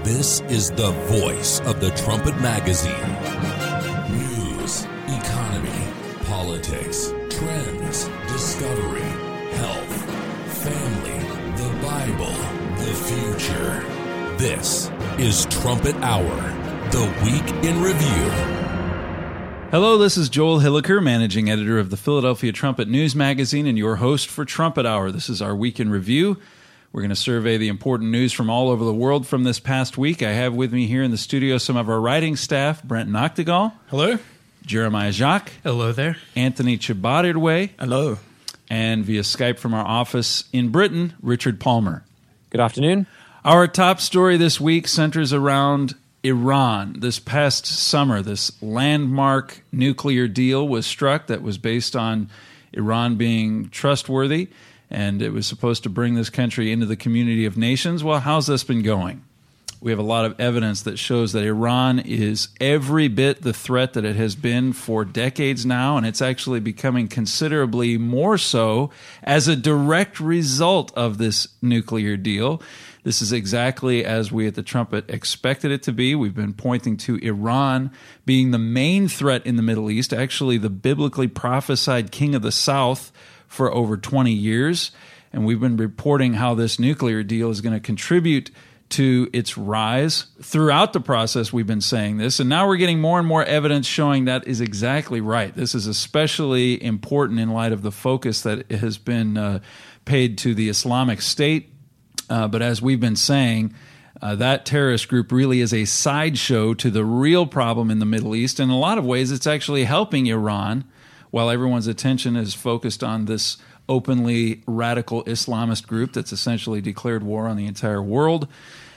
This is the voice of the Trumpet Magazine. News, economy, politics, trends, discovery, health, family, the Bible, the future. This is Trumpet Hour, the Week in Review. Hello, this is Joel Hilliker, managing editor of the Philadelphia Trumpet News Magazine and your host for Trumpet Hour. This is our Week in Review. We're going to survey the important news from all over the world from this past week. I have with me here in the studio some of our writing staff, Brent Noctegal. Hello. Jeremiah Jacques. Hello there. Anthony Chibarirwe. Hello. And via Skype from our office in Britain, Richard Palmer. Good afternoon. Our top story this week centers around Iran. This past summer, this landmark nuclear deal was struck that was based on Iran being trustworthy, and it was supposed to bring this country into the community of nations. Well, how's this been going? We have a lot of evidence that shows that Iran is every bit the threat that it has been for decades now, and it's actually becoming considerably more so as a direct result of this nuclear deal. This is exactly as we at the Trumpet expected it to be. We've been pointing to Iran being the main threat in the Middle East, actually the biblically prophesied king of the South, for over 20 years. And we've been reporting how this nuclear deal is going to contribute to its rise. Throughout the process, we've been saying this, and now we're getting more and more evidence showing that is exactly right. This is especially important in light of the focus that has been paid to the Islamic State. But as we've been saying, that terrorist group really is a sideshow to the real problem in the Middle East. In a lot of ways, it's actually helping Iran, while everyone's attention is focused on this openly radical Islamist group that's essentially declared war on the entire world.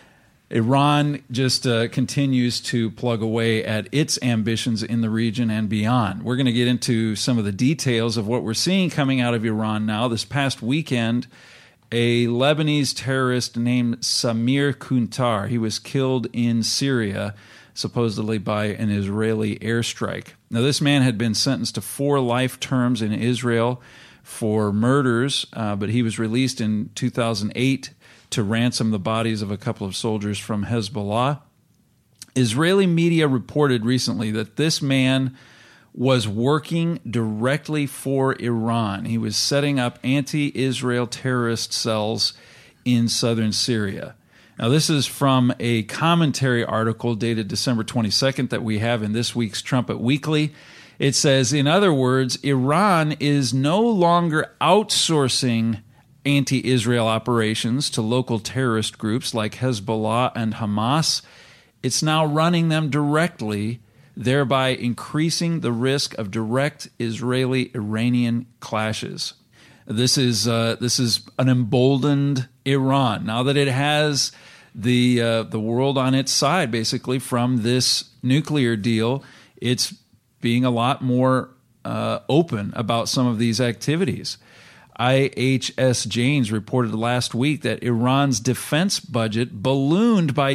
Iran just continues to plug away at its ambitions in the region and beyond. We're going to get into some of the details of what we're seeing coming out of Iran now. This past weekend, a Lebanese terrorist named Samir Kuntar, he was killed in Syria, supposedly by an Israeli airstrike. Now, this man had been sentenced to 4 life terms in Israel for murders, but he was released in 2008 to ransom the bodies of a couple of soldiers from Hezbollah. Israeli media reported recently that this man was working directly for Iran. He was setting up anti-Israel terrorist cells in southern Syria. Now, this is from a commentary article dated December 22nd that we have in this week's Trumpet Weekly. It says, in other words, Iran is no longer outsourcing anti-Israel operations to local terrorist groups like Hezbollah and Hamas. It's now running them directly, thereby increasing the risk of direct Israeli-Iranian clashes. This is an emboldened Iran. Now that it has the world on its side, basically, from this nuclear deal, it's being a lot more open about some of these activities. IHS Janes reported last week that Iran's defense budget ballooned by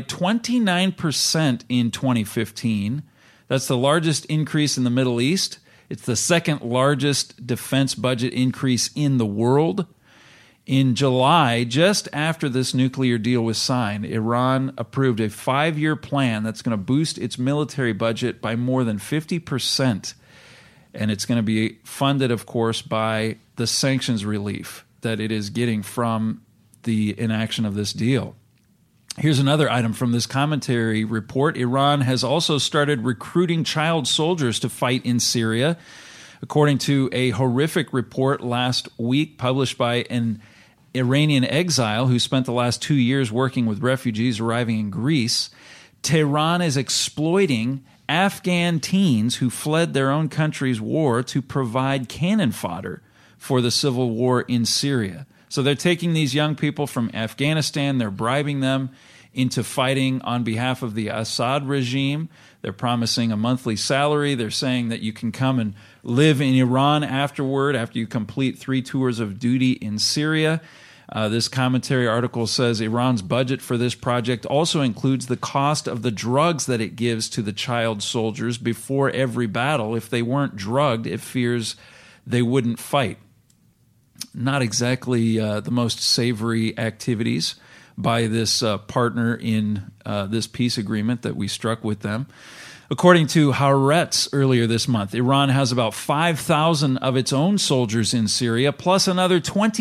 29% in 2015. That's the largest increase in the Middle East. It's the second largest defense budget increase in the world. In July, just after this nuclear deal was signed, Iran approved a 5-year plan that's going to boost its military budget by more than 50%. And it's going to be funded, of course, by the sanctions relief that it is getting from the inaction of this deal. Here's another item from this commentary report. Iran has also started recruiting child soldiers to fight in Syria. According to a horrific report last week published by an Iranian exile who spent the last 2 years working with refugees arriving in Greece, Tehran is exploiting Afghan teens who fled their own country's war to provide cannon fodder for the civil war in Syria. So they're taking these young people from Afghanistan, they're bribing them into fighting on behalf of the Assad regime. They're promising a monthly salary. They're saying that you can come and live in Iran afterward after you complete 3 tours of duty in Syria. This commentary article says Iran's budget for this project also includes the cost of the drugs that it gives to the child soldiers before every battle. If they weren't drugged, it fears they wouldn't fight. Not exactly the most savory activities, by this partner in this peace agreement that we struck with them. According to Haaretz earlier this month, Iran has about 5,000 of its own soldiers in Syria, plus another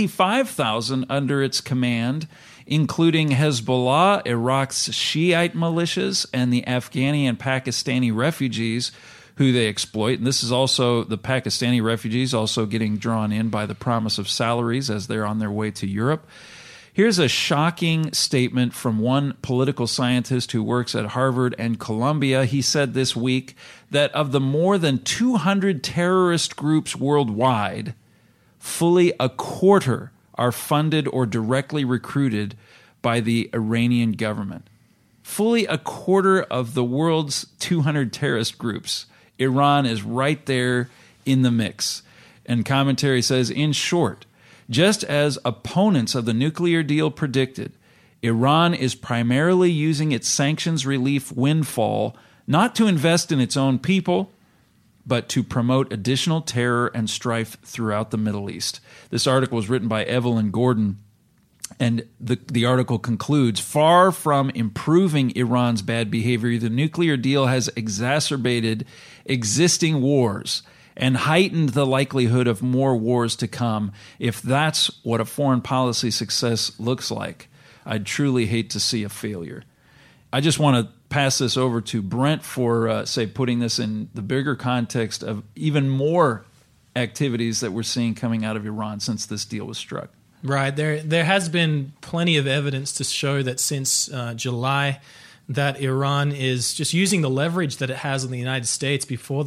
25,000 under its command, including Hezbollah, Iraq's Shiite militias, and the Afghani and Pakistani refugees who they exploit. And this is also the Pakistani refugees also getting drawn in by the promise of salaries as they're on their way to Europe. Here's a shocking statement from one political scientist who works at Harvard and Columbia. He said this week that of the more than 200 terrorist groups worldwide, fully a quarter are funded or directly recruited by the Iranian government. Fully a quarter of the world's 200 terrorist groups. Iran is right there in the mix. And commentary says, in short, just as opponents of the nuclear deal predicted, Iran is primarily using its sanctions relief windfall not to invest in its own people, but to promote additional terror and strife throughout the Middle East. This article was written by Evelyn Gordon, and the article concludes, far from improving Iran's bad behavior, the nuclear deal has exacerbated existing wars and heightened the likelihood of more wars to come. If that's what a foreign policy success looks like, I'd truly hate to see a failure. I just want to pass this over to Brent for, putting this in the bigger context of even more activities that we're seeing coming out of Iran since this deal was struck. Right. There has been plenty of evidence to show that since July that Iran is just using the leverage that it has on the United States before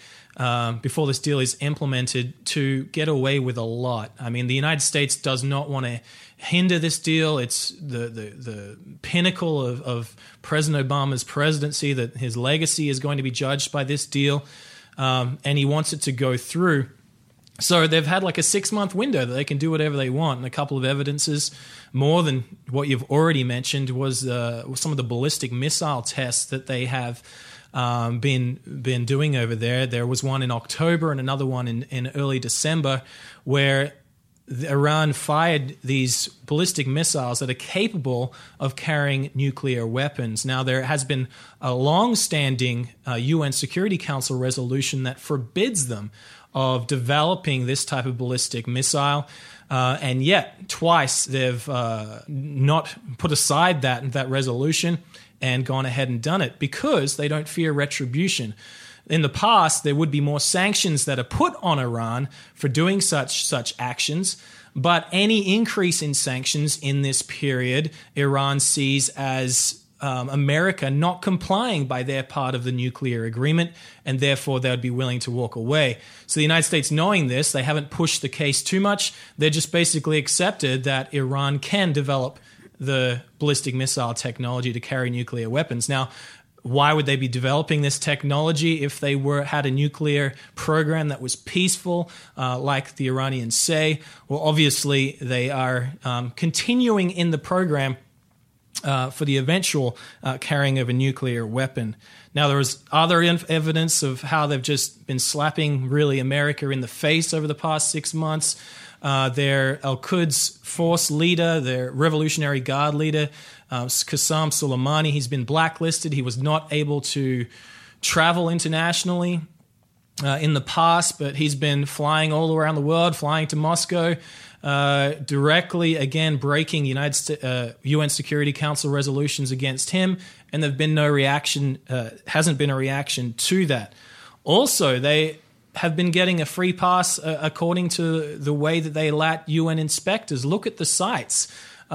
this deal is implemented to get away with a lot. I mean, the United States does not want to hinder this deal. It's the pinnacle of President Obama's presidency, that his legacy is going to be judged by this deal, and he wants it to go through. So they've had like a 6-month window that they can do whatever they want. And a couple of evidences, more than what you've already mentioned, was some of the ballistic missile tests that they have been doing over there. There was one in October and another one in early December where Iran fired these ballistic missiles that are capable of carrying nuclear weapons. Now, there has been a long-standing UN Security Council resolution that forbids them of developing this type of ballistic missile. And yet, twice they've not put aside that resolution and gone ahead and done it because they don't fear retribution. In the past, there would be more sanctions that are put on Iran for doing such actions, but any increase in sanctions in this period, Iran sees as America not complying by their part of the nuclear agreement, and therefore they would be willing to walk away. So the United States, knowing this, they haven't pushed the case too much. They just basically accepted that Iran can develop the ballistic missile technology to carry nuclear weapons. Now, why would they be developing this technology if they had a nuclear program that was peaceful, like the Iranians say? Well, obviously, they are continuing in the program for the eventual carrying of a nuclear weapon. Now, there was other evidence of how they've just been slapping, really, America in the face over the past 6 months. Their Al-Quds force leader, their Revolutionary Guard leader, Qasem Soleimani, he's been blacklisted. He was not able to travel internationally in the past, but he's been flying all around the world, flying to Moscow, directly, again, breaking UN Security Council resolutions against him, and there've been no reaction, hasn't been a reaction to that. Also, they have been getting a free pass according to the way that they let UN inspectors look at the sites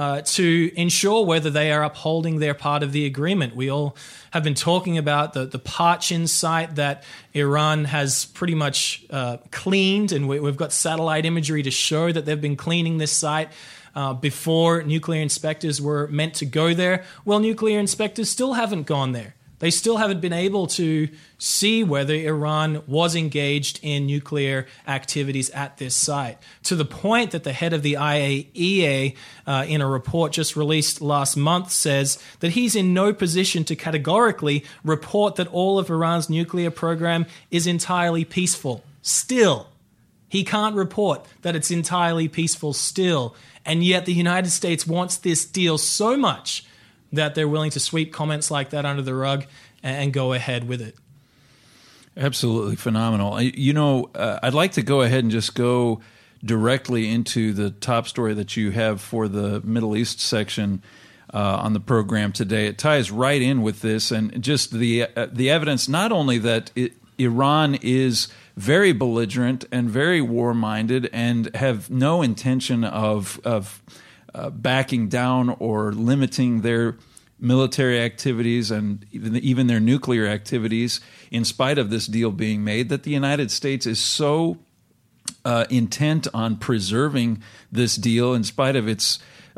to ensure whether they are upholding their part of the agreement. We all have been talking about the Parchin site that Iran has pretty much cleaned, and we've got satellite imagery to show that they've been cleaning this site before nuclear inspectors were meant to go there. Well, nuclear inspectors still haven't gone there. They still haven't been able to see whether Iran was engaged in nuclear activities at this site, to the point that the head of the IAEA, in a report just released last month, says that he's in no position to categorically report that all of Iran's nuclear program is entirely peaceful. Still, He can't report that it's entirely peaceful still. And yet the United States wants this deal so much that they're willing to sweep comments like that under the rug and go ahead with it. Absolutely phenomenal. I'd like to go ahead and just go directly into the top story that you have for the Middle East section on the program today. It ties right in with this, and just the evidence, not only that Iran is very belligerent and very war-minded and have no intention of backing down or limiting their military activities and even their nuclear activities in spite of this deal being made, that the United States is so intent on preserving this deal in spite of its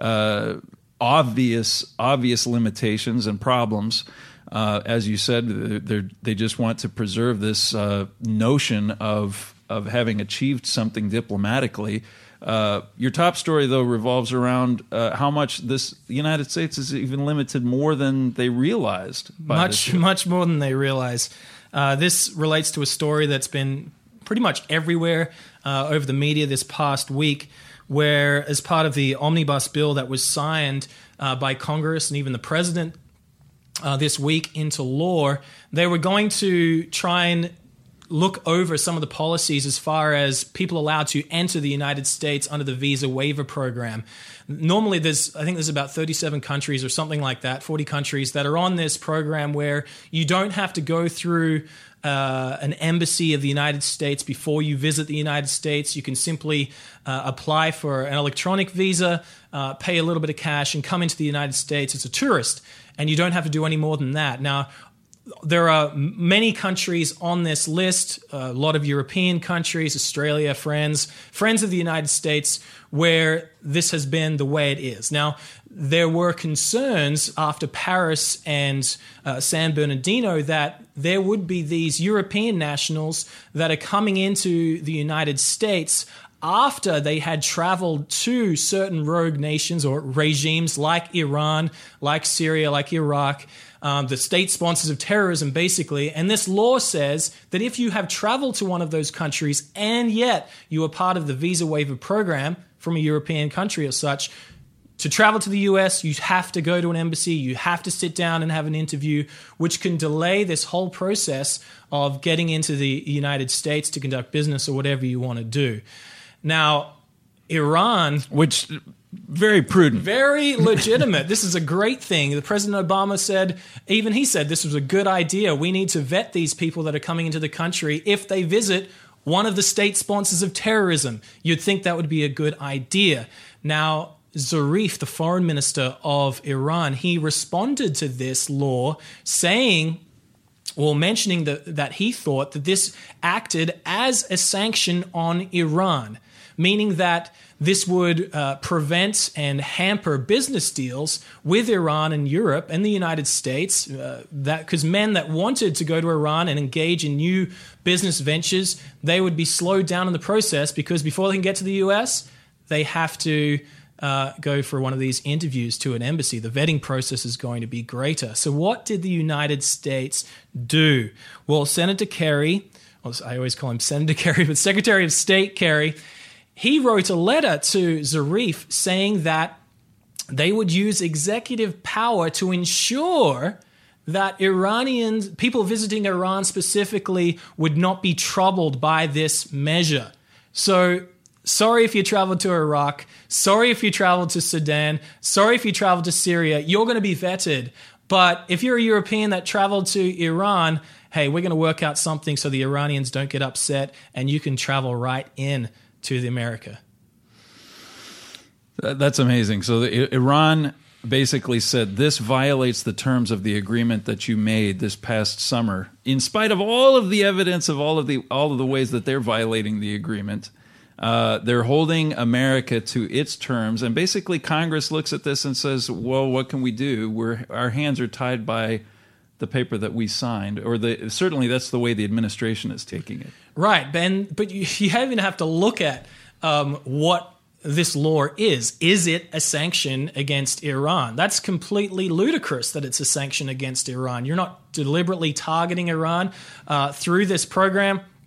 obvious limitations and problems. As you said, they just want to preserve this notion of having achieved something diplomatically. Your top story, though, revolves around how much the United States is even limited more than they realized. Much more than they realize. This relates to a story that's been pretty much everywhere over the media this past week, where as part of the omnibus bill that was signed by Congress and even the president this week into law, they were going to try and look over some of the policies as far as people allowed to enter the United States under the visa waiver program. Normally, I think there's about 37 countries or something like that, 40 countries that are on this program where you don't have to go through an embassy of the United States before you visit the United States. You can simply apply for an electronic visa, pay a little bit of cash, and come into the United States as a tourist. And you don't have to do any more than that. Now, there are many countries on this list, a lot of European countries, Australia, friends of the United States, where this has been the way it is. Now, there were concerns after Paris and San Bernardino that there would be these European nationals that are coming into the United States after they had traveled to certain rogue nations or regimes like Iran, like Syria, like Iraq, the state sponsors of terrorism, basically. And this law says that if you have traveled to one of those countries and yet you are part of the visa waiver program from a European country or such, to travel to the US, you have to go to an embassy, you have to sit down and have an interview, which can delay this whole process of getting into the United States to conduct business or whatever you want to do. Now, Iran, which very prudent, very legitimate. This is a great thing. The President Obama said, even he said, this was a good idea. We need to vet these people that are coming into the country if they visit one of the state sponsors of terrorism. You'd think that would be a good idea. Now, Zarif, the foreign minister of Iran, he responded to this law saying, well, mentioning that he thought that this acted as a sanction on Iran, meaning that this would prevent and hamper business deals with Iran and Europe and the United States, because men that wanted to go to Iran and engage in new business ventures, they would be slowed down in the process because before they can get to the US, they have to go for one of these interviews to an embassy. The vetting process is going to be greater. So what did the United States do? Well, Senator Kerry, I always call him Senator Kerry, but Secretary of State Kerry, he wrote a letter to Zarif saying that they would use executive power to ensure that Iranians, people visiting Iran specifically, would not be troubled by this measure. So sorry if you traveled to Iraq, sorry if you traveled to Sudan, sorry if you traveled to Syria, you're going to be vetted. But if you're a European that traveled to Iran, hey, we're going to work out something so the Iranians don't get upset and you can travel right in to the America. That's amazing. So Iran basically said this violates the terms of the agreement that you made this past summer, in spite of all of the evidence of all of the ways that they're violating the agreement. They're holding America to its terms, and basically Congress looks at this and says, well, what can we do? Our hands are tied by the paper that we signed, or certainly that's the way the administration is taking it. Right, Ben, but you even have to look at what this law is. Is it a sanction against Iran? That's completely ludicrous that it's a sanction against Iran. You're not deliberately targeting Iran through this program.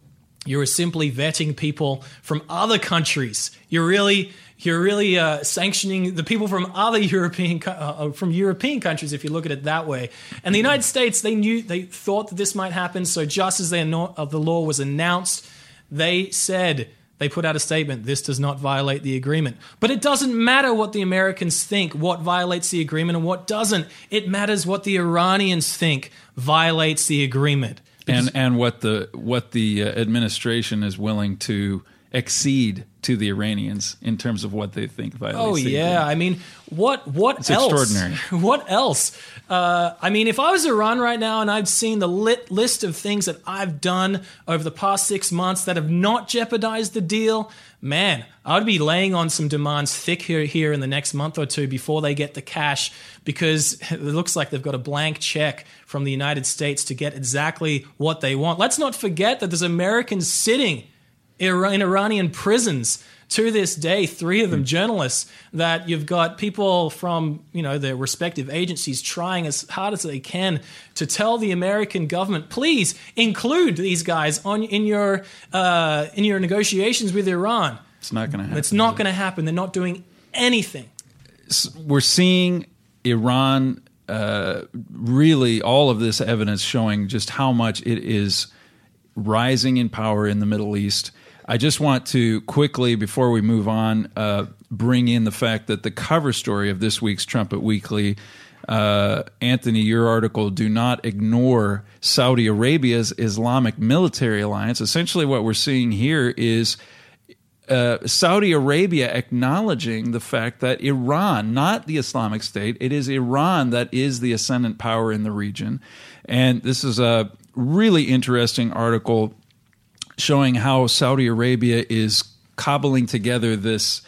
You are simply vetting people from other countries. You're really sanctioning the people from other European countries, if you look at it that way. And the United States, they thought that this might happen. So just as the law was announced, they put out a statement, this does not violate the agreement. But it doesn't matter what the Americans think, what violates the agreement and what doesn't. It matters what the Iranians think violates the agreement. And what the administration is willing to accede to the Iranians in terms of what they think violates the agreement. I mean, what it's else? Extraordinary. What else? I mean, if I was Iran right now and I'd seen the list of things that I've done over the past 6 months that have not jeopardized the deal, man, I'd be laying on some demands thick here in the next month or two before they get the cash, because it looks like they've got a blank check from the United States to get exactly what they want. Let's not forget that there's Americans sitting in Iranian prisons to this day, 3 of them journalists, that you've got people from their respective agencies trying as hard as they can to tell the American government, please include these guys in your negotiations with Iran. It's not going to happen. It's not going to happen. They're not doing anything. We're seeing Iran, really all of this evidence showing just how much it is rising in power in the Middle East. I just want to quickly, before we move on, bring in the fact that the cover story of this week's Trumpet Weekly, Anthony, your article, "Do Not Ignore Saudi Arabia's Islamic Military Alliance." Essentially what we're seeing here is Saudi Arabia acknowledging the fact that Iran, not the Islamic State, it is Iran that is the ascendant power in the region. And this is a really interesting article showing how Saudi Arabia is cobbling together this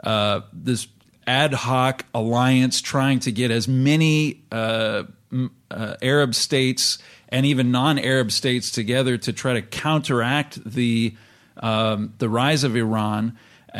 ad hoc alliance, trying to get as many Arab states and even non-Arab states together to try to counteract the rise of Iran.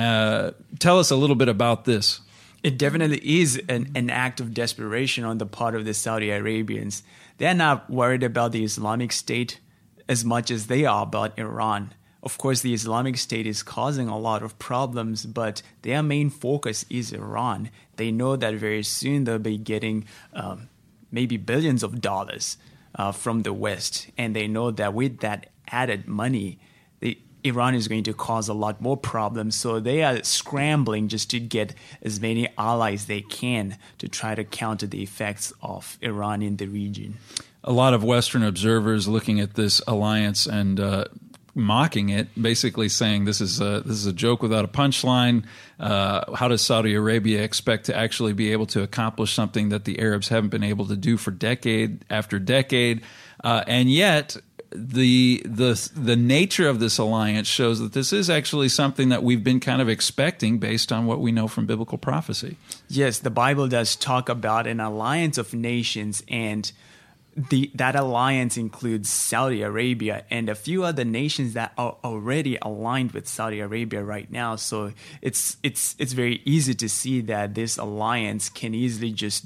Tell us a little bit about this. It definitely is an act of desperation on the part of the Saudi Arabians. They're not worried about the Islamic State as much as they are about Iran. Of course, the Islamic State is causing a lot of problems, but their main focus is Iran. They know that very soon they'll be getting maybe billions of dollars from the West, and they know that with that added money, Iran is going to cause a lot more problems. So they are scrambling just to get as many allies they can to try to counter the effects of Iran in the region. A lot of Western observers looking at this alliance and mocking it, basically saying this is a joke without a punchline. How does Saudi Arabia expect to actually be able to accomplish something that the Arabs haven't been able to do for decade after decade? And yet the nature of this alliance shows that this is actually something that we've been kind of expecting based on what we know from biblical prophecy. Yes, the Bible does talk about an alliance of nations, and that alliance includes Saudi Arabia and a few other nations that are already aligned with Saudi Arabia right now. So it's very easy to see that this alliance can easily just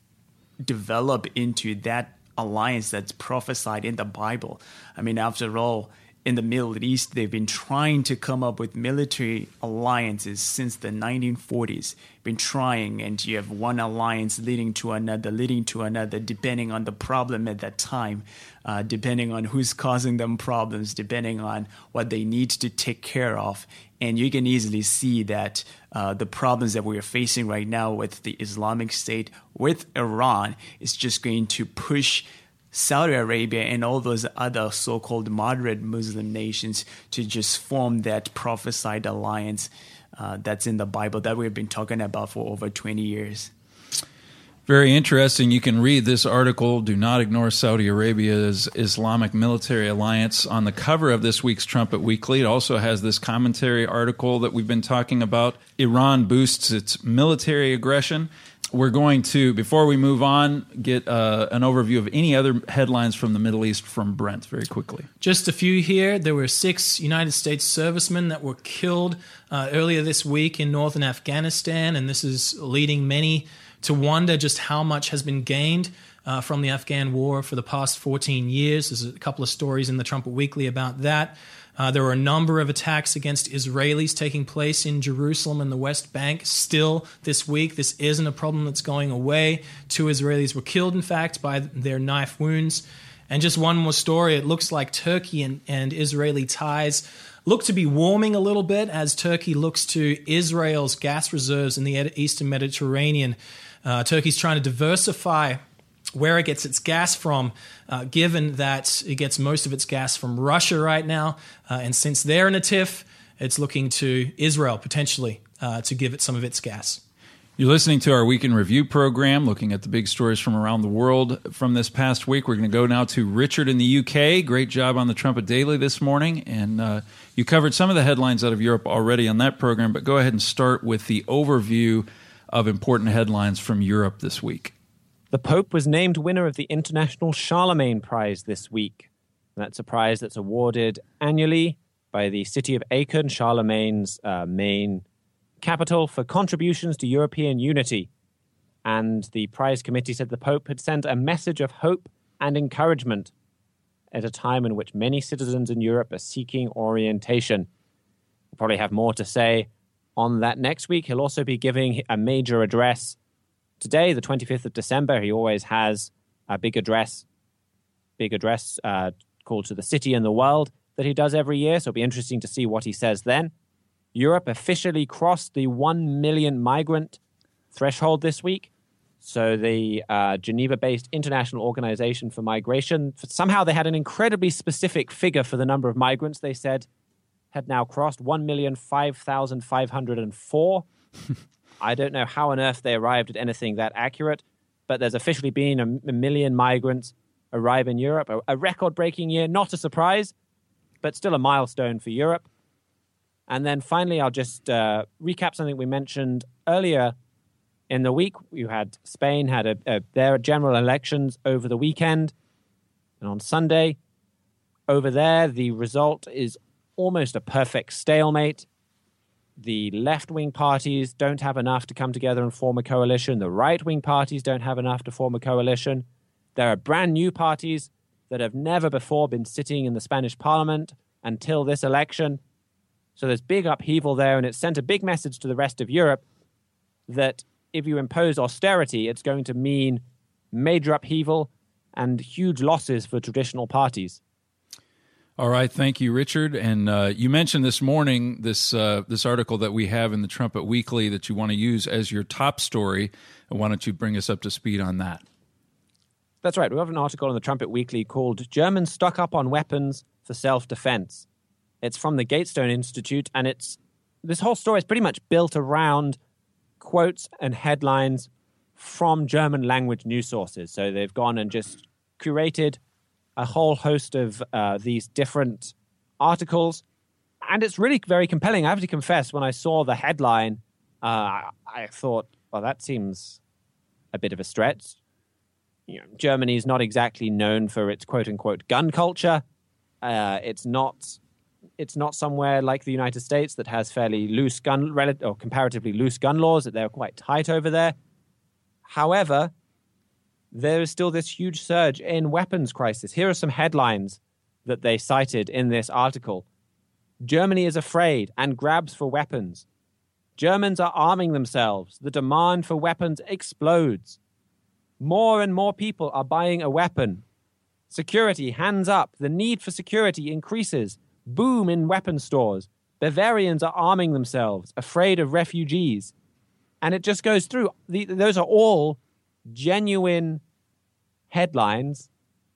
develop into that alliance that's prophesied in the Bible. I mean, after all, in the Middle East, they've been trying to come up with military alliances since the 1940s. Been trying, and you have one alliance leading to another, depending on the problem at that time, depending on who's causing them problems, depending on what they need to take care of. And you can easily see that the problems that we are facing right now with the Islamic State, with Iran, is just going to push Saudi Arabia and all those other so-called moderate Muslim nations to just form that prophesied alliance that's in the Bible that we've been talking about for over 20 years. Very interesting. You can read this article, "Do Not Ignore Saudi Arabia's Islamic Military Alliance," on the cover of this week's Trumpet Weekly. It also has this commentary article that we've been talking about, "Iran Boosts Its Military Aggression." We're going to, before we move on, get an overview of any other headlines from the Middle East from Brent very quickly. Just a few here. There were 6 United States servicemen that were killed earlier this week in northern Afghanistan, and this is leading many to wonder just how much has been gained from the Afghan war for the past 14 years. There's a couple of stories in the Trumpet Weekly about that. There were a number of attacks against Israelis taking place in Jerusalem and the West Bank still this week. This isn't a problem that's going away. 2 Israelis were killed, in fact, by their knife wounds. And just one more story. It looks like Turkey and Israeli ties look to be warming a little bit as Turkey looks to Israel's gas reserves in the Eastern Mediterranean. Turkey's trying to diversify where it gets its gas from, given that it gets most of its gas from Russia right now. And since they're in a tiff, it's looking to Israel potentially to give it some of its gas. You're listening to our Week in Review program, looking at the big stories from around the world from this past week. We're going to go now to Richard in the UK. Great job on the Trumpet Daily this morning. And you covered some of the headlines out of Europe already on that program, but go ahead and start with the overview of important headlines from Europe this week. The Pope was named winner of the International Charlemagne Prize this week. That's a prize that's awarded annually by the city of Aachen, Charlemagne's main capital, for contributions to European unity. And the prize committee said the Pope had sent a message of hope and encouragement at a time in which many citizens in Europe are seeking orientation. We'll probably have more to say on that next week. He'll also be giving a major address today, the 25th of December. He always has a big address called To the City and the World that he does every year. So it'll be interesting to see what he says then. Europe officially crossed the 1 million migrant threshold this week. So the Geneva-based International Organization for Migration, somehow they had an incredibly specific figure for the number of migrants they said had now crossed 1,005,504. I don't know how on earth they arrived at anything that accurate, but there's officially been a million migrants arrive in Europe. A record-breaking year, not a surprise, but still a milestone for Europe. And then finally, I'll just recap something we mentioned earlier in the week. You had Spain had their general elections over the weekend. And on Sunday, over there, the result is almost a perfect stalemate. The left-wing parties don't have enough to come together and form a coalition. The right-wing parties don't have enough to form a coalition. There are brand new parties that have never before been sitting in the Spanish parliament until this election. So there's big upheaval there, and it sent a big message to the rest of Europe that if you impose austerity, it's going to mean major upheaval and huge losses for traditional parties. All right, thank you, Richard. And you mentioned this morning this article that we have in the Trumpet Weekly that you want to use as your top story. Why don't you bring us up to speed on that? That's right. We have an article in the Trumpet Weekly called Germans Stock Up on Weapons for Self-Defense. It's from the Gatestone Institute, and this whole story is pretty much built around quotes and headlines from German language news sources. So they've gone and just curated a whole host of these different articles, and it's really very compelling. I have to confess, when I saw the headline, I thought, well, that seems a bit of a stretch. You know, Germany is not exactly known for its quote-unquote gun culture. It's not somewhere like the United States that has fairly loose comparatively loose gun laws, that they're quite tight over there. However, there is still this huge surge in weapons crisis. Here are some headlines that they cited in this article. Germany is afraid and grabs for weapons. Germans are arming themselves. The demand for weapons explodes. More and more people are buying a weapon. Security, hands up. The need for security increases. Boom in weapon stores. Bavarians are arming themselves, afraid of refugees. And it just goes through. Those are all genuine headlines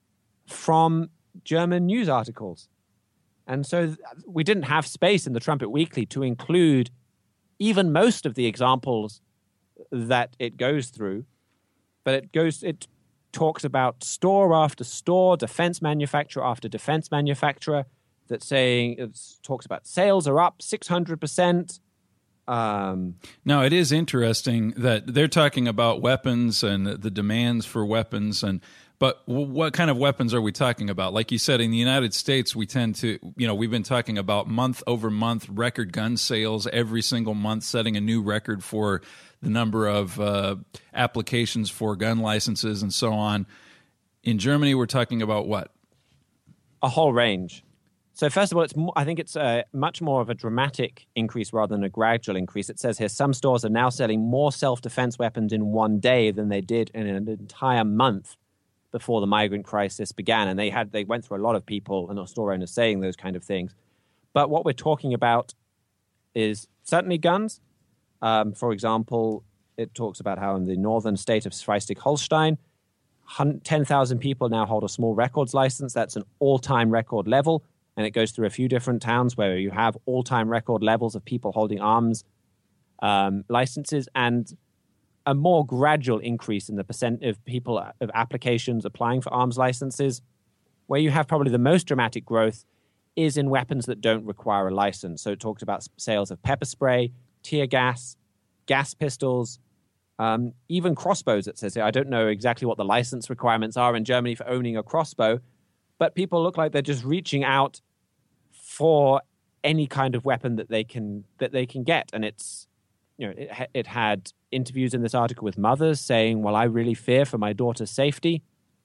from German news articles. And so we didn't have space in the Trumpet Weekly to include even most of the examples that it goes through. But it talks about store after store, defense manufacturer after defense manufacturer, it talks about sales are up 600%. Now, it is interesting that they're talking about weapons and the demands for weapons, but what kind of weapons are we talking about? Like you said, in the United States, we tend to, we've been talking about month-over-month record gun sales every single month, setting a new record for the number of applications for gun licenses and so on. In Germany, we're talking about what? A whole range. So first of all, I think it's much more of a dramatic increase rather than a gradual increase. It says here some stores are now selling more self-defense weapons in one day than they did in an entire month before the migrant crisis began. And they went through a lot of people and store owners saying those kind of things. But what we're talking about is certainly guns. For example, it talks about how in the northern state of Schleswig-Holstein, 10,000 people now hold a small records license. That's an all-time record level. And it goes through a few different towns where you have all-time record levels of people holding arms licenses, and a more gradual increase in the percent of people of applications applying for arms licenses. Where you have probably the most dramatic growth is in weapons that don't require a license. So it talks about sales of pepper spray, tear gas, gas pistols, even crossbows, it says here. I don't know exactly what the license requirements are in Germany for owning a crossbow, but people look like they're just reaching out for any kind of weapon that they can get. And it's, it had interviews in this article with mothers saying, well, I really fear for my daughter's safety.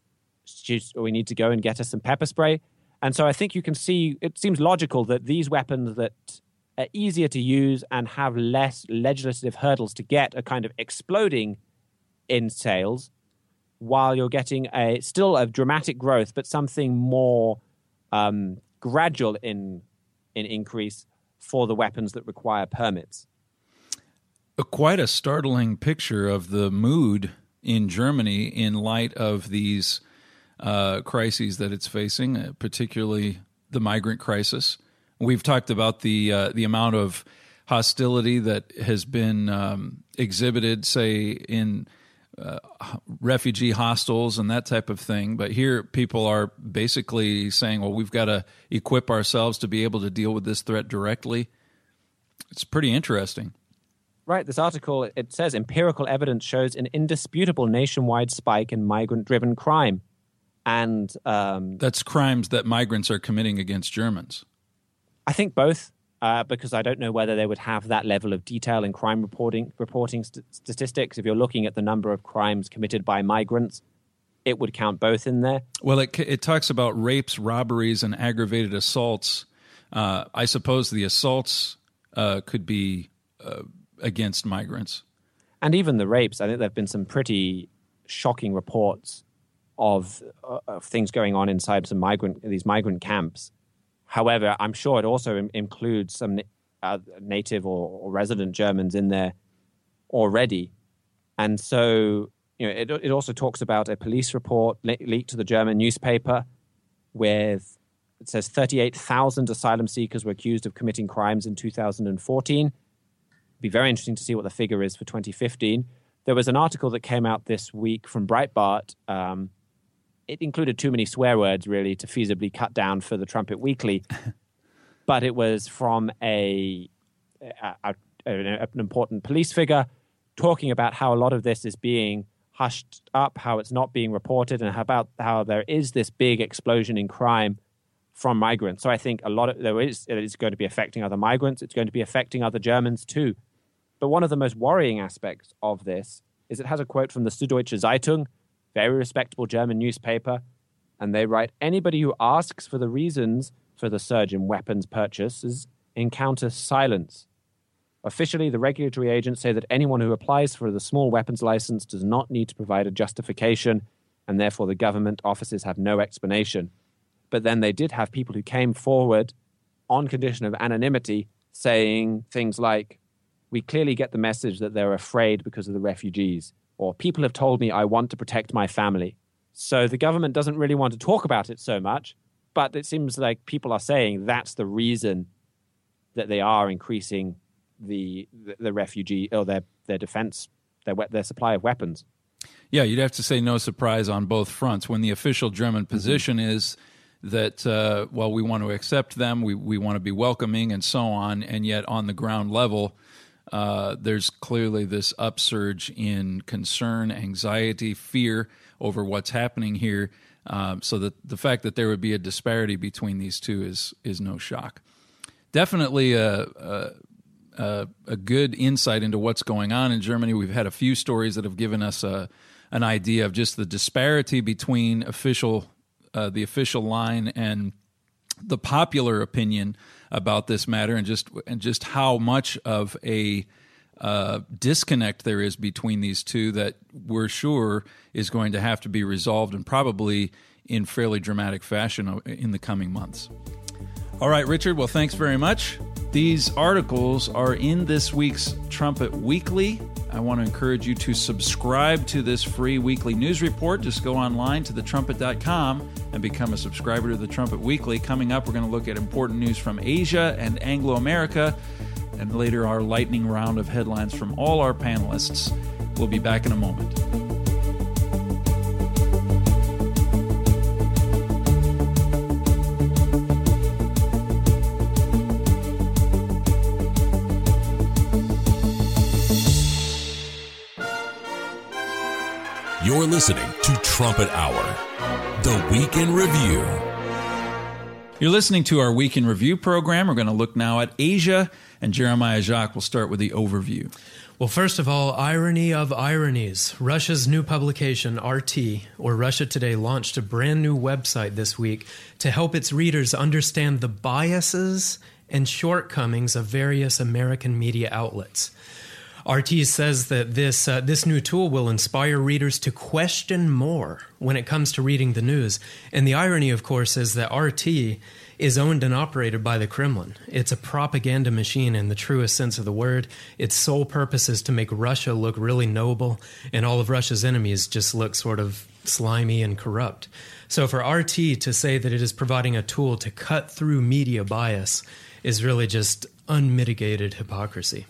We need to go and get her some pepper spray. And so I think you can see, it seems logical that these weapons that are easier to use and have less legislative hurdles to get are kind of exploding in sales, while you're getting still a dramatic growth, but something more gradual in increase for the weapons that require permits. Quite a startling picture of the mood in Germany in light of these crises that it's facing, particularly the migrant crisis. We've talked about the amount of hostility that has been exhibited, say, in refugee hostels and that type of thing. But here people are basically saying, well, we've got to equip ourselves to be able to deal with this threat directly. It's pretty interesting. Right. This article, it says empirical evidence shows an indisputable nationwide spike in migrant-driven crime. And that's crimes that migrants are committing against Germans. I think both. Because I don't know whether they would have that level of detail in crime reporting statistics. If you're looking at the number of crimes committed by migrants, it would count both in there. Well, it talks about rapes, robberies, and aggravated assaults. I suppose the assaults could be against migrants. And even the rapes. I think there have been some pretty shocking reports of things going on inside these migrant camps. However, I'm sure it also includes some native or resident Germans in there already. And so, it also talks about a police report leaked to the German newspaper with, it says 38,000 asylum seekers were accused of committing crimes in 2014. It'd be very interesting to see what the figure is for 2015. There was an article that came out this week from Breitbart. It included too many swear words, really, to feasibly cut down for the Trumpet Weekly. But it was from an important police figure talking about how a lot of this is being hushed up, how it's not being reported, and about how there is this big explosion in crime from migrants. So I think it is going to be affecting other migrants. It's going to be affecting other Germans too. But one of the most worrying aspects of this is it has a quote from the Süddeutsche Zeitung, very respectable German newspaper, and they write, anybody who asks for the reasons for the surge in weapons purchases encounters silence. Officially, the regulatory agents say that anyone who applies for the small weapons license does not need to provide a justification, and therefore the government offices have no explanation. But then they did have people who came forward on condition of anonymity saying things like, we clearly get the message that they're afraid because of the refugees, or people have told me I want to protect my family. So the government doesn't really want to talk about it so much, but it seems like people are saying that's the reason that they are increasing the refugee or their defense, their supply of weapons. Yeah, you'd have to say no surprise on both fronts. When the official German position is that, we want to accept them, we want to be welcoming and so on, and yet on the ground level, there's clearly this upsurge in concern, anxiety, fear over what's happening here. So that the fact that there would be a disparity between these two is no shock. Definitely a good insight into what's going on in Germany. We've had a few stories that have given us an idea of just the disparity between the official line and the popular opinion about this matter, and just how much of a disconnect there is between these two that we're sure is going to have to be resolved, and probably in fairly dramatic fashion in the coming months. All right, Richard, well, thanks very much. These articles are in this week's Trumpet Weekly. I want to encourage you to subscribe to this free weekly news report. Just go online to thetrumpet.com and become a subscriber to the Trumpet Weekly. Coming up, we're going to look at important news from Asia and Anglo-America, and later our lightning round of headlines from all our panelists. We'll be back in a moment. You're listening to Trumpet Hour, the Week in Review. You're listening to our Week in Review program. We're going to look now at Asia, and Jeremiah Jacques will start with the overview. Well, first of all, irony of ironies. Russia's new publication, RT, or Russia Today, launched a brand new website this week to help its readers understand the biases and shortcomings of various American media outlets. RT says that this new tool will inspire readers to question more when it comes to reading the news. And the irony, of course, is that RT is owned and operated by the Kremlin. It's a propaganda machine in the truest sense of the word. Its sole purpose is to make Russia look really noble, and all of Russia's enemies just look sort of slimy and corrupt. So for RT to say that it is providing a tool to cut through media bias is really just unmitigated hypocrisy.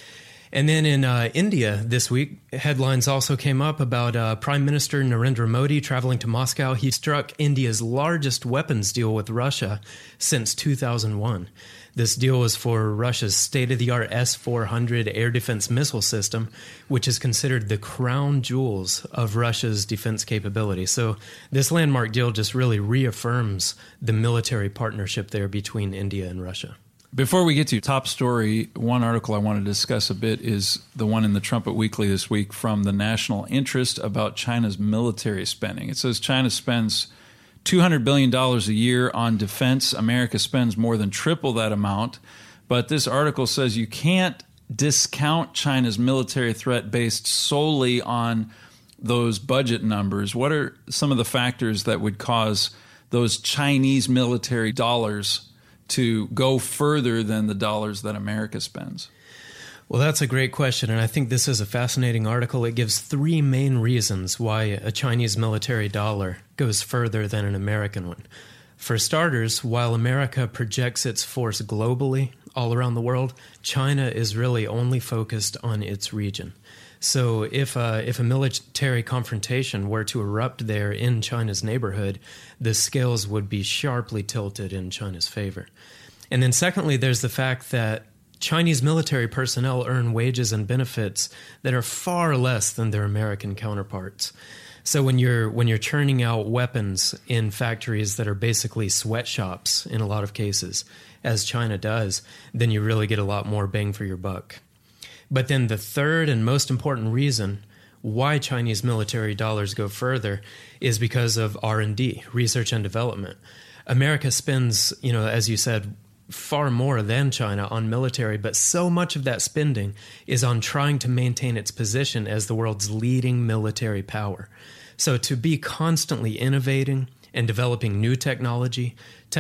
And then in India this week, headlines also came up about Prime Minister Narendra Modi traveling to Moscow. He struck India's largest weapons deal with Russia since 2001. This deal was for Russia's state-of-the-art S-400 air defense missile system, which is considered the crown jewels of Russia's defense capability. So this landmark deal just really reaffirms the military partnership there between India and Russia. Before we get to top story, one article I want to discuss a bit is the one in the Trumpet Weekly this week from the National Interest about China's military spending. It says China spends $200 billion a year on defense. America spends more than triple that amount. But this article says you can't discount China's military threat based solely on those budget numbers. What are some of the factors that would cause those Chinese military dollars to go further than the dollars that America spends? Well, that's a great question, and I think this is a fascinating article. It gives three main reasons why a Chinese military dollar goes further than an American one. For starters, while America projects its force globally, all around the world, China is really only focused on its region. So if a military confrontation were to erupt there in China's neighborhood, the scales would be sharply tilted in China's favor. And then secondly, there's the fact that Chinese military personnel earn wages and benefits that are far less than their American counterparts. So when you're churning out weapons in factories that are basically sweatshops in a lot of cases, as China does, then you really get a lot more bang for your buck. But then the third and most important reason why Chinese military dollars go further is because of R&D, research and development. America spends, as you said, far more than China on military, but so much of that spending is on trying to maintain its position as the world's leading military power. So to be constantly innovating and developing new technology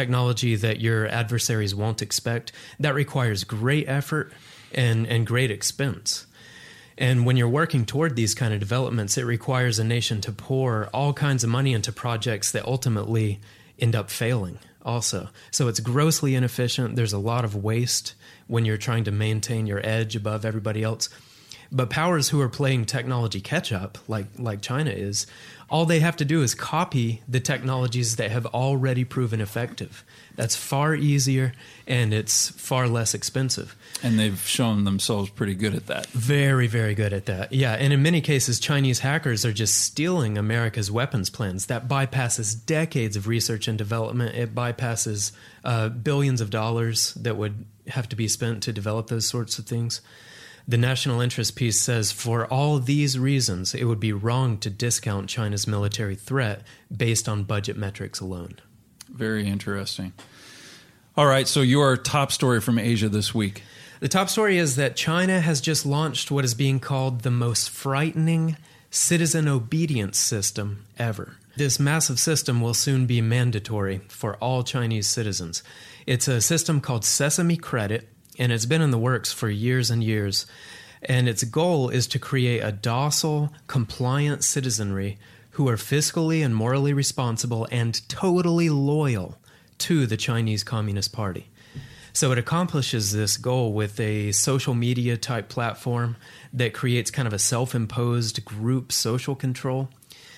that your adversaries won't expect, that requires great effort and great expense. And when you're working toward these kind of developments, it requires a nation to pour all kinds of money into projects that ultimately end up failing also. So it's grossly inefficient. There's a lot of waste when you're trying to maintain your edge above everybody else. But powers who are playing technology catch-up, like China is, all they have to do is copy the technologies that have already proven effective. That's far easier, and it's far less expensive. And they've shown themselves pretty good at that. Very, very good at that. Yeah, and in many cases, Chinese hackers are just stealing America's weapons plans. That bypasses decades of research and development. It bypasses billions of dollars that would have to be spent to develop those sorts of things. The national interest piece says, for all these reasons, it would be wrong to discount China's military threat based on budget metrics alone. Very interesting. All right, so your top story from Asia this week. The top story is that China has just launched what is being called the most frightening citizen obedience system ever. This massive system will soon be mandatory for all Chinese citizens. It's a system called Sesame Credit, and it's been in the works for years and years. And its goal is to create a docile, compliant citizenry who are fiscally and morally responsible and totally loyal to the Chinese Communist Party. So it accomplishes this goal with a social media type platform that creates kind of a self-imposed group social control.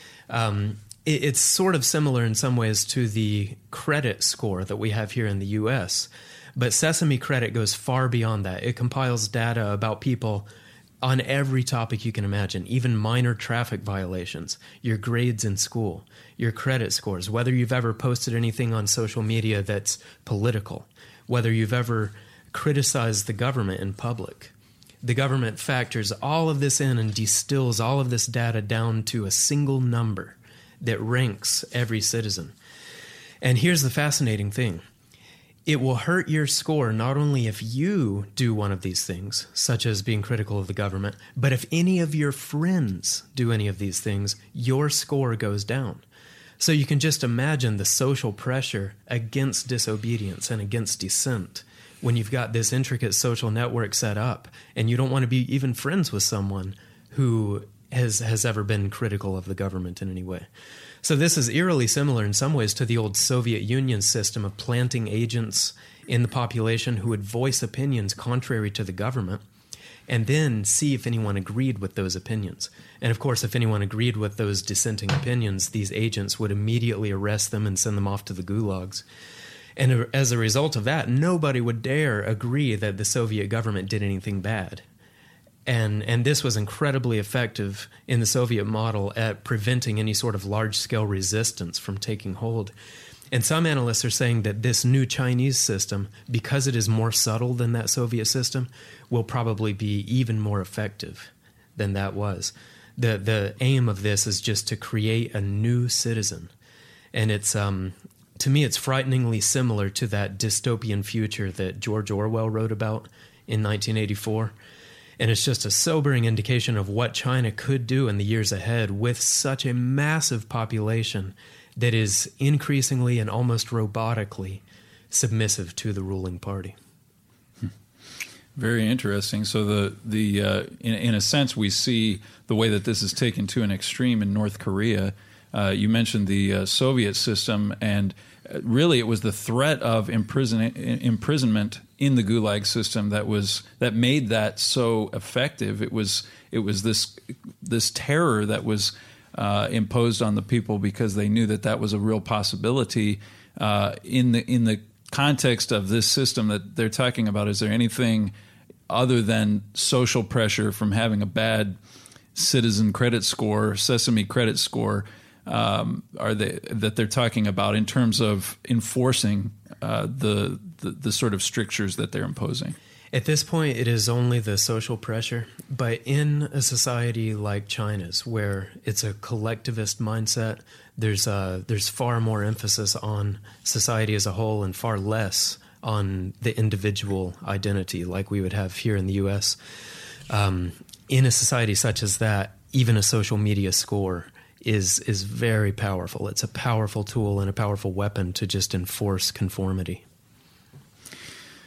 It's sort of similar in some ways to the credit score that we have here in the U.S., but Sesame Credit goes far beyond that. It compiles data about people on every topic you can imagine, even minor traffic violations, your grades in school, your credit scores, whether you've ever posted anything on social media that's political, whether you've ever criticized the government in public. The government factors all of this in and distills all of this data down to a single number that ranks every citizen. And here's the fascinating thing. It will hurt your score not only if you do one of these things, such as being critical of the government, but if any of your friends do any of these things, your score goes down. So you can just imagine the social pressure against disobedience and against dissent when you've got this intricate social network set up and you don't want to be even friends with someone who has ever been critical of the government in any way. So this is eerily similar in some ways to the old Soviet Union system of planting agents in the population who would voice opinions contrary to the government and then see if anyone agreed with those opinions. And of course, if anyone agreed with those dissenting opinions, these agents would immediately arrest them and send them off to the gulags. And as a result of that, nobody would dare agree that the Soviet government did anything bad. And this was incredibly effective in the Soviet model at preventing any sort of large-scale resistance from taking hold. And some analysts are saying that this new Chinese system, because it is more subtle than that Soviet system, will probably be even more effective than that was. The aim of this is just to create a new citizen. And it's to me, it's frighteningly similar to that dystopian future that George Orwell wrote about in 1984. And it's just a sobering indication of what China could do in the years ahead with such a massive population that is increasingly and almost robotically submissive to the ruling party. Very interesting. So in a sense, we see the way that this is taken to an extreme in North Korea. You mentioned the Soviet system, and really it was the threat of imprisonment in the Gulag system that made that so effective. It was this terror that was imposed on the people because they knew that was a real possibility. In the context of this system that they're talking about, is there anything other than social pressure from having a bad citizen credit score, Sesame credit score, that they're talking about in terms of enforcing the sort of strictures that they're imposing? At this point, it is only the social pressure, but in a society like China's, where it's a collectivist mindset, there's far more emphasis on society as a whole and far less on the individual identity like we would have here in the U.S. In a society such as that, even a social media score is very powerful. It's a powerful tool and a powerful weapon to just enforce conformity.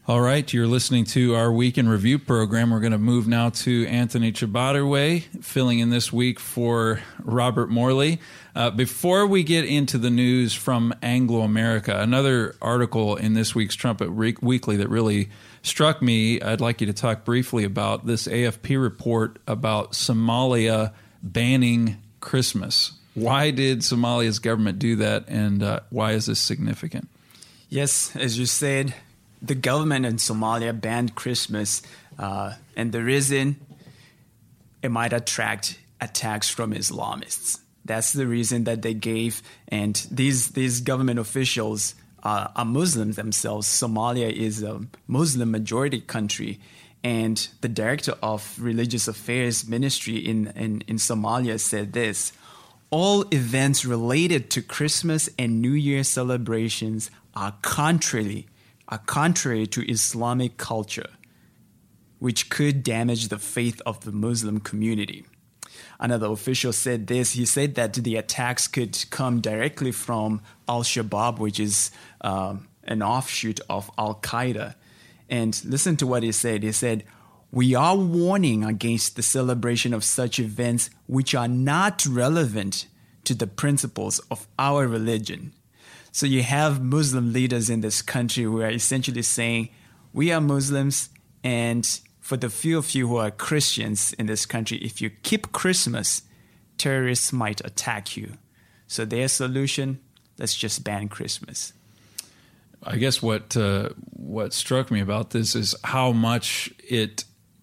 All right, you're listening to our Week in Review program. We're going to move now to Anthony Chabaderway, filling in this week for Robert Morley. Before we get into the news from Anglo America, another article in this week's Trumpet Weekly that really struck me, I'd like you to talk briefly about this AFP report about Somalia banning Christmas. Why did Somalia's government do that, and why is this significant? Yes, as you said, the government in Somalia banned Christmas, and the reason, it might attract attacks from Islamists. That's the reason that they gave, and these government officials are Muslims themselves. Somalia is a Muslim majority country, and the director of religious affairs ministry in Somalia said this: all events related to Christmas and New Year celebrations are contrary to Islamic culture, which could damage the faith of the Muslim community. Another official said this. He said that the attacks could come directly from Al-Shabaab, which is an offshoot of Al-Qaeda. And listen to what he said. He said, "We are warning against the celebration of such events which are not relevant to the principles of our religion." So you have Muslim leaders in this country who are essentially saying, we are Muslims, and for the few of you who are Christians in this country, if you keep Christmas, terrorists might attack you. So their solution, let's just ban Christmas. I guess what struck me about this is how much it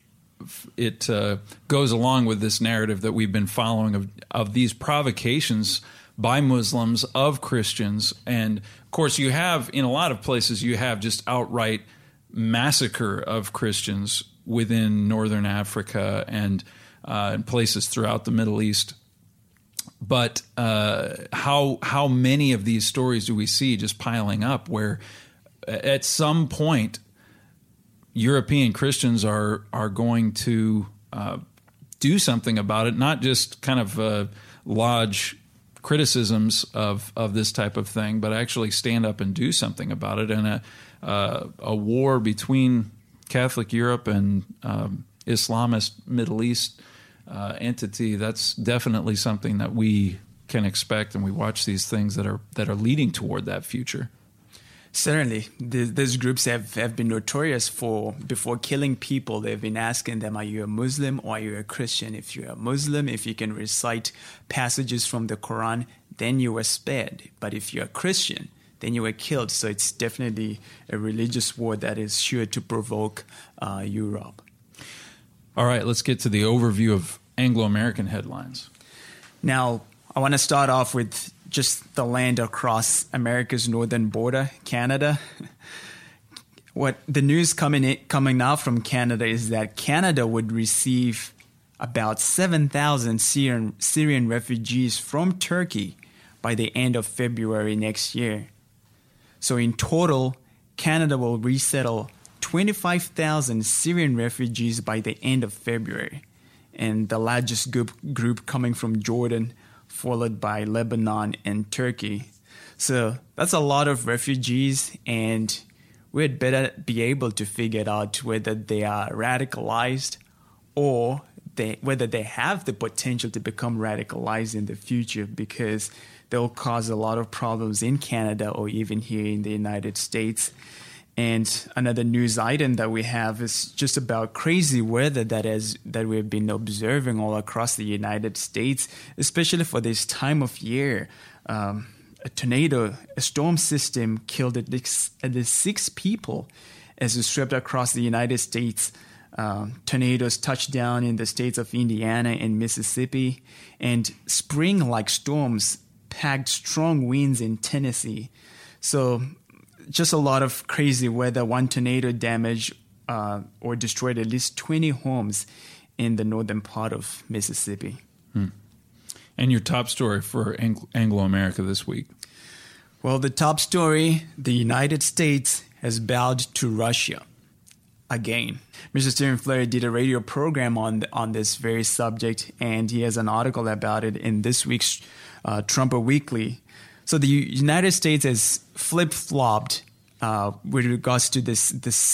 goes along with this narrative that we've been following of these provocations by Muslims of Christians. And of course, you have, in a lot of places, you have just outright massacre of Christians within Northern Africa and in places throughout the Middle East. But how many of these stories do we see just piling up where at some point European Christians are going to do something about it, not just kind of lodge criticisms of this type of thing, but actually stand up and do something about it. And a war between Catholic Europe and Islamist Middle East entity, that's definitely something that we can expect, and we watch these things that are leading toward that future. Certainly. These groups have been notorious for, before killing people, they've been asking them, are you a Muslim or are you a Christian? If you're a Muslim, if you can recite passages from the Quran, then you were spared. But if you're a Christian, then you were killed. So it's definitely a religious war that is sure to provoke Europe. All right, let's get to the overview of Anglo-American headlines. Now, I want to start off with just the land across America's northern border, Canada. What the news coming out from Canada is that Canada would receive about 7,000 Syrian refugees from Turkey by the end of February next year. So in total, Canada will resettle 25,000 Syrian refugees by the end of February, and the largest group coming from Jordan, followed by Lebanon and Turkey. So that's a lot of refugees, and we'd better be able to figure out whether they are radicalized or whether they have the potential to become radicalized in the future, because they'll cause a lot of problems in Canada or even here in the United States. And another news item that we have is just about crazy weather that we've been observing all across the United States, especially for this time of year. A storm system killed at least 6 people as it swept across the United States. Tornadoes touched down in the states of Indiana and Mississippi, and spring-like storms packed strong winds in Tennessee. So just a lot of crazy weather. One tornado damaged or destroyed at least 20 homes in the northern part of Mississippi. And your top story for Anglo-America this week? Well, the top story, the United States has bowed to Russia again. Mr. Stephen Flurry did a radio program on this very subject, and he has an article about it in this week's Trumpet Weekly. So the United States has flip-flopped with regards to this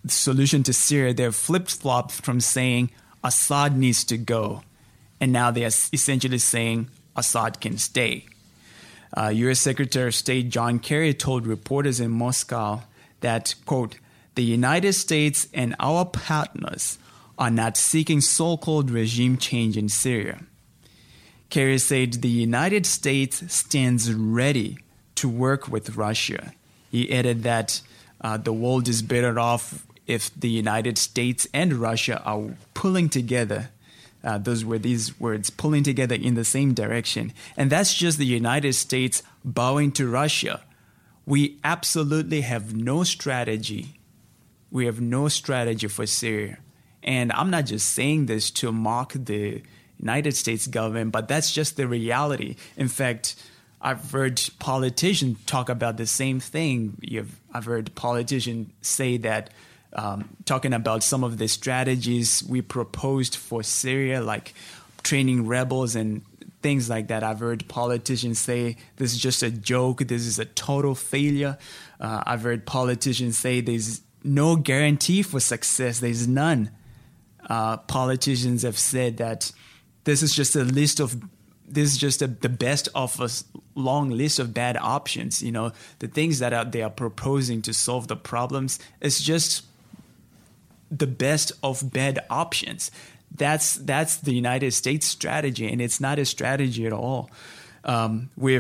solution to Syria, they've flip-flopped from saying Assad needs to go, and now they are essentially saying Assad can stay. U.S. Secretary of State John Kerry told reporters in Moscow that, quote, the United States and our partners are not seeking so-called regime change in Syria. Kerry said the United States stands ready to work with Russia. He added that the world is better off if the United States and Russia are pulling together. Those were these words, pulling together in the same direction. And that's just the United States bowing to Russia. We absolutely have no strategy. We have no strategy for Syria. And I'm not just saying this to mock the United States government, but that's just the reality. In fact, I've heard politicians talk about the same thing. I've heard politicians say that, talking about some of the strategies we proposed for Syria, like training rebels and things like that. I've heard politicians say this is just a joke. This is a total failure. I've heard politicians say there's no guarantee for success. There's none. Politicians have said that this is just the best of a long list of bad options. You know, the things that they are proposing to solve the problems is just the best of bad options. That's the United States strategy, and it's not a strategy at all. We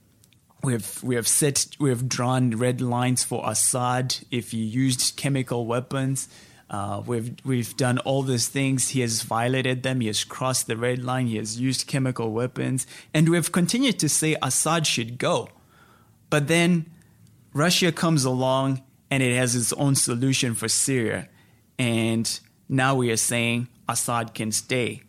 have drawn red lines for Assad. If he used chemical weapons, we've done all these things. He has violated them. He has crossed the red line. He has used chemical weapons, and we've continued to say Assad should go. But then Russia comes along and it has its own solution for Syria, and now we are saying Assad can stay.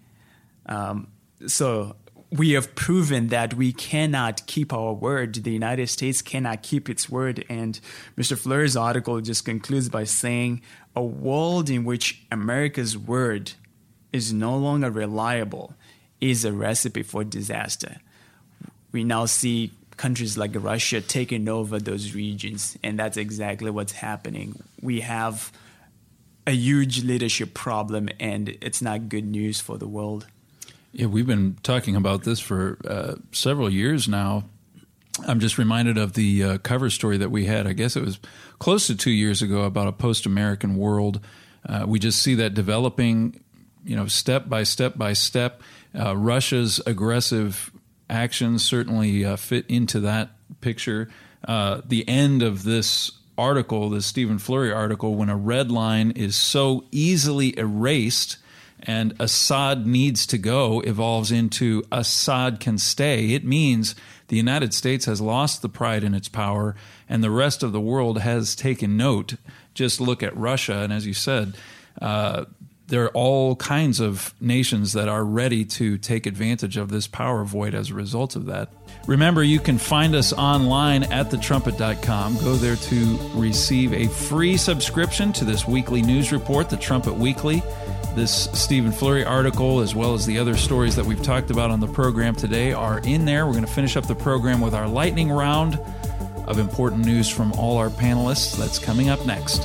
So we have proven that we cannot keep our word. The United States cannot keep its word. And Mr. Fleury's article just concludes by saying a world in which America's word is no longer reliable is a recipe for disaster. We now see countries like Russia taking over those regions, and that's exactly what's happening. We have a huge leadership problem, and it's not good news for the world. Yeah, we've been talking about this for several years now. I'm just reminded of the cover story that we had, I guess it was close to 2 years ago, about a post-American world. We just see that developing, step by step by step. Russia's aggressive actions certainly fit into that picture. The end of this article, this Stephen Fleury article, when a red line is so easily erased and Assad needs to go, evolves into Assad can stay. It means the United States has lost the pride in its power, and the rest of the world has taken note. Just look at Russia, and as you said, there are all kinds of nations that are ready to take advantage of this power void as a result of that. Remember, you can find us online at thetrumpet.com. Go there to receive a free subscription to this weekly news report, The Trumpet Weekly. This Stephen Fleury article, as well as the other stories that we've talked about on the program today, are in there. We're going to finish up the program with our lightning round of important news from all our panelists. That's coming up next.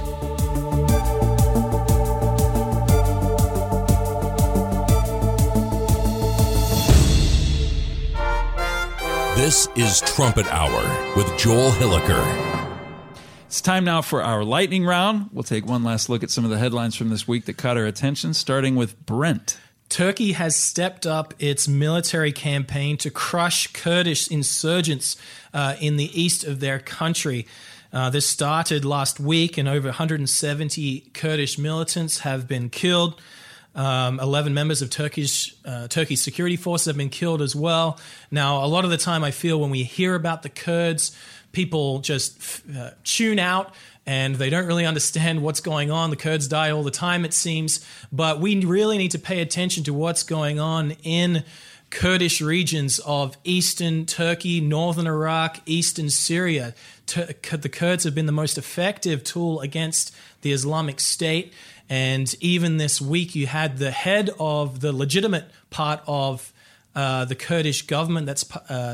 This is Trumpet Hour with Joel Hilliker. It's time now for our lightning round. We'll take one last look at some of the headlines from this week that caught our attention, starting with Brent. Turkey has stepped up its military campaign to crush Kurdish insurgents in the east of their country. This started last week, and over 170 Kurdish militants have been killed. 11 members of Turkey's security forces have been killed as well. Now, a lot of the time I feel when we hear about the Kurds, people just tune out and they don't really understand what's going on. The Kurds die all the time, it seems. But we really need to pay attention to what's going on in Kurdish regions of eastern Turkey, northern Iraq, eastern Syria. The Kurds have been the most effective tool against the Islamic State. And even this week, you had the head of the legitimate part of the Kurdish government that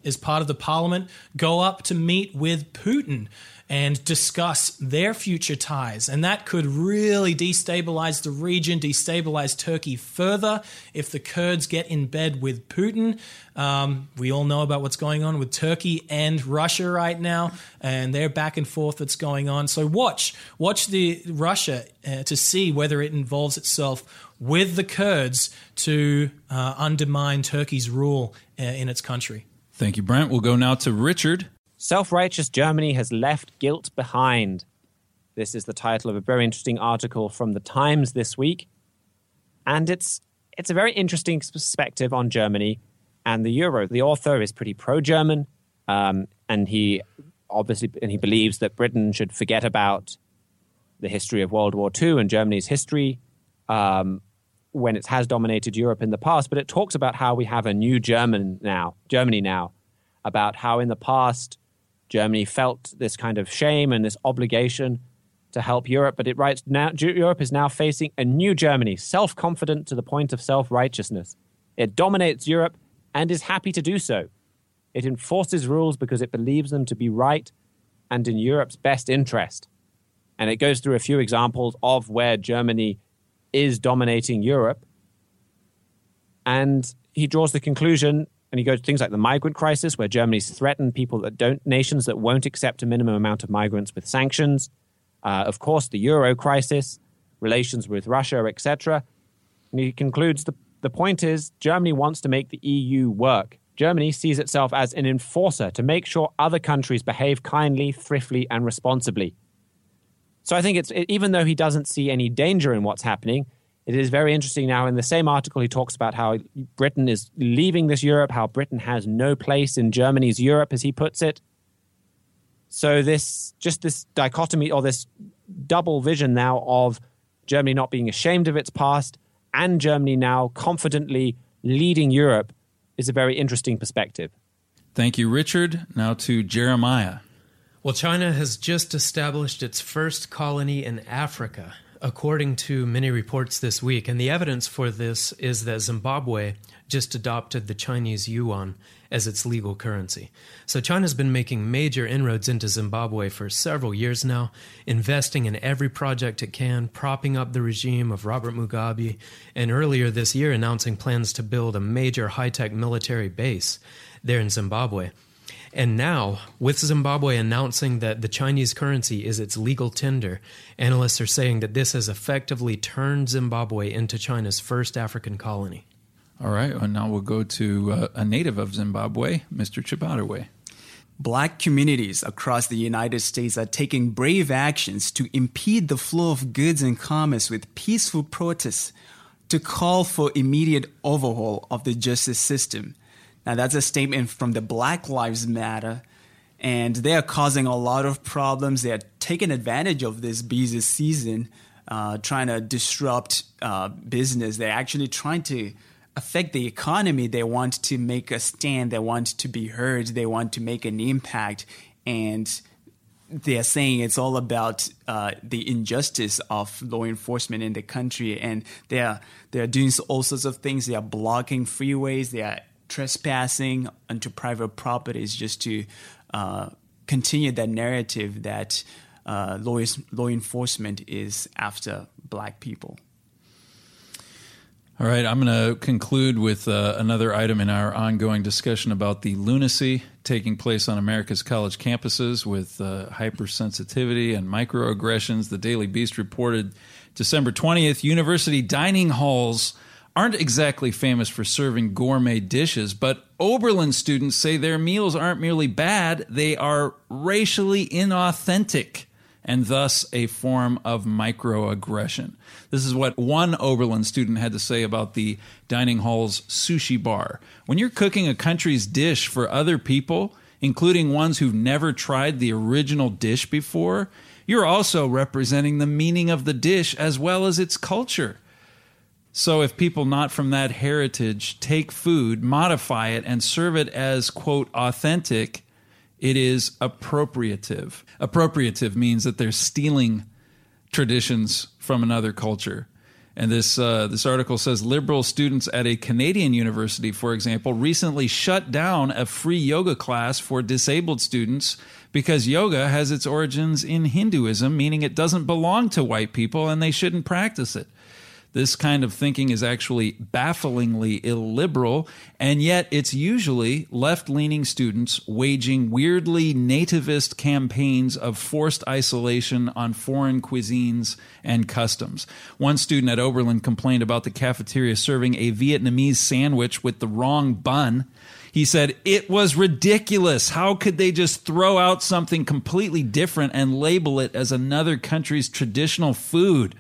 as part of the parliament, go up to meet with Putin and discuss their future ties. And that could really destabilize the region, destabilize Turkey further if the Kurds get in bed with Putin. We all know about what's going on with Turkey and Russia right now, and their back and forth that's going on. So watch the Russia to see whether it involves itself with the Kurds to undermine Turkey's rule in its country. Thank you, Brent. We'll go now to Richard. Self-righteous Germany has left guilt behind. This is the title of a very interesting article from The Times this week. And it's a very interesting perspective on Germany and the euro. The author is pretty pro-German, and he believes that Britain should forget about the history of World War II and Germany's history when it has dominated Europe in the past. But it talks about how we have a new Germany now, about how in the past Germany felt this kind of shame and this obligation to help Europe. But it writes, now Europe is now facing a new Germany, self-confident to the point of self-righteousness. It dominates Europe and is happy to do so. It enforces rules because it believes them to be right and in Europe's best interest. And it goes through a few examples of where Germany is dominating Europe. And he draws the conclusion, and he goes to things like the migrant crisis, where Germany's threatened nations that won't accept a minimum amount of migrants with sanctions. Of course, the euro crisis, relations with Russia, etc. And he concludes the point is Germany wants to make the EU work. Germany sees itself as an enforcer to make sure other countries behave kindly, thriftily, and responsibly. So I think even though he doesn't see any danger in what's happening, it is very interesting now. In the same article, he talks about how Britain is leaving this Europe, how Britain has no place in Germany's Europe, as he puts it. So this dichotomy, or this double vision now of Germany not being ashamed of its past and Germany now confidently leading Europe, is a very interesting perspective. Thank you, Richard. Now to Jeremiah. Well, China has just established its first colony in Africa, according to many reports this week. And the evidence for this is that Zimbabwe just adopted the Chinese yuan as its legal currency. So China's been making major inroads into Zimbabwe for several years now, investing in every project it can, propping up the regime of Robert Mugabe, and earlier this year announcing plans to build a major high-tech military base there in Zimbabwe. And now, with Zimbabwe announcing that the Chinese currency is its legal tender, analysts are saying that this has effectively turned Zimbabwe into China's first African colony. All right, and now we'll go to a native of Zimbabwe, Mr. Chibataway. Black communities across the United States are taking brave actions to impede the flow of goods and commerce with peaceful protests to call for immediate overhaul of the justice system. Now, that's a statement from the Black Lives Matter, and they are causing a lot of problems. They are taking advantage of this busy season, trying to disrupt business. They're actually trying to affect the economy. They want to make a stand. They want to be heard. They want to make an impact. And they are saying it's all about the injustice of law enforcement in the country. And they are doing all sorts of things. They are blocking freeways. They are trespassing onto private properties just to continue that narrative that law enforcement is after black people. All right, I'm going to conclude with another item in our ongoing discussion about the lunacy taking place on America's college campuses with hypersensitivity and microaggressions. The Daily Beast reported December 20th, university dining halls aren't exactly famous for serving gourmet dishes, but Oberlin students say their meals aren't merely bad, they are racially inauthentic, and thus a form of microaggression. This is what one Oberlin student had to say about the dining hall's sushi bar. When you're cooking a country's dish for other people, including ones who've never tried the original dish before, you're also representing the meaning of the dish as well as its culture. So if people not from that heritage take food, modify it, and serve it as, quote, authentic, it is appropriative. Appropriative means that they're stealing traditions from another culture. And this article says liberal students at a Canadian university, for example, recently shut down a free yoga class for disabled students because yoga has its origins in Hinduism, meaning it doesn't belong to white people and they shouldn't practice it. This kind of thinking is actually bafflingly illiberal, and yet it's usually left-leaning students waging weirdly nativist campaigns of forced isolation on foreign cuisines and customs. One student at Oberlin complained about the cafeteria serving a Vietnamese sandwich with the wrong bun. He said, "It was ridiculous. How could they just throw out something completely different and label it as another country's traditional food?"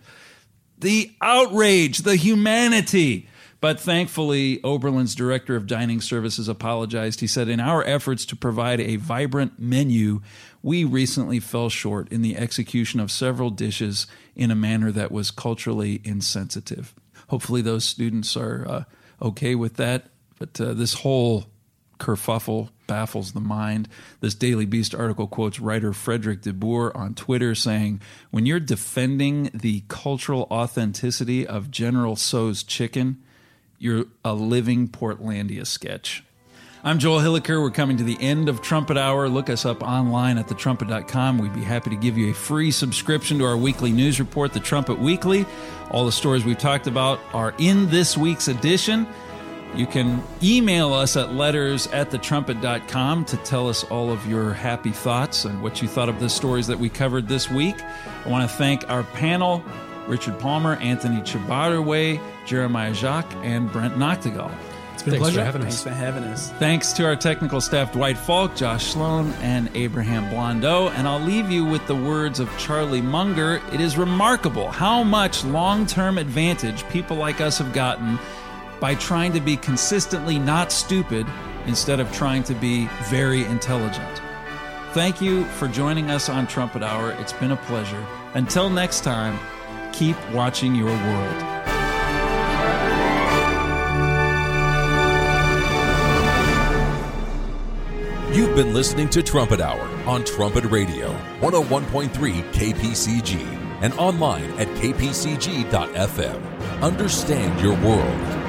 The outrage, the humanity. But thankfully, Oberlin's director of dining services apologized. He said, "In our efforts to provide a vibrant menu, we recently fell short in the execution of several dishes in a manner that was culturally insensitive." Hopefully those students are okay with that. But this whole kerfuffle baffles the mind. This Daily Beast article quotes writer Frederick de Boer on Twitter saying, "When you're defending the cultural authenticity of General Tso's chicken, you're a living Portlandia sketch." I'm Joel Hilliker. We're coming to the end of Trumpet Hour. Look us up online at thetrumpet.com. We'd be happy to give you a free subscription to our weekly news report, The Trumpet Weekly. All the stories we've talked about are in this week's edition. You can email us at letters@thetrumpet.com to tell us all of your happy thoughts and what you thought of the stories that we covered this week. I want to thank our panel, Richard Palmer, Anthony Chabarway, Jeremiah Jacques, and Brent Noctegal. It's been a Thanks pleasure. for having us. Thanks for having us. Thanks to our technical staff, Dwight Falk, Josh Sloan, and Abraham Blondeau. And I'll leave you with the words of Charlie Munger. It is remarkable how much long-term advantage people like us have gotten by trying to be consistently not stupid instead of trying to be very intelligent. Thank you for joining us on Trumpet Hour. It's been a pleasure. Until next time, keep watching your world. You've been listening to Trumpet Hour on Trumpet Radio, 101.3 KPCG, and online at kpcg.fm. Understand your world.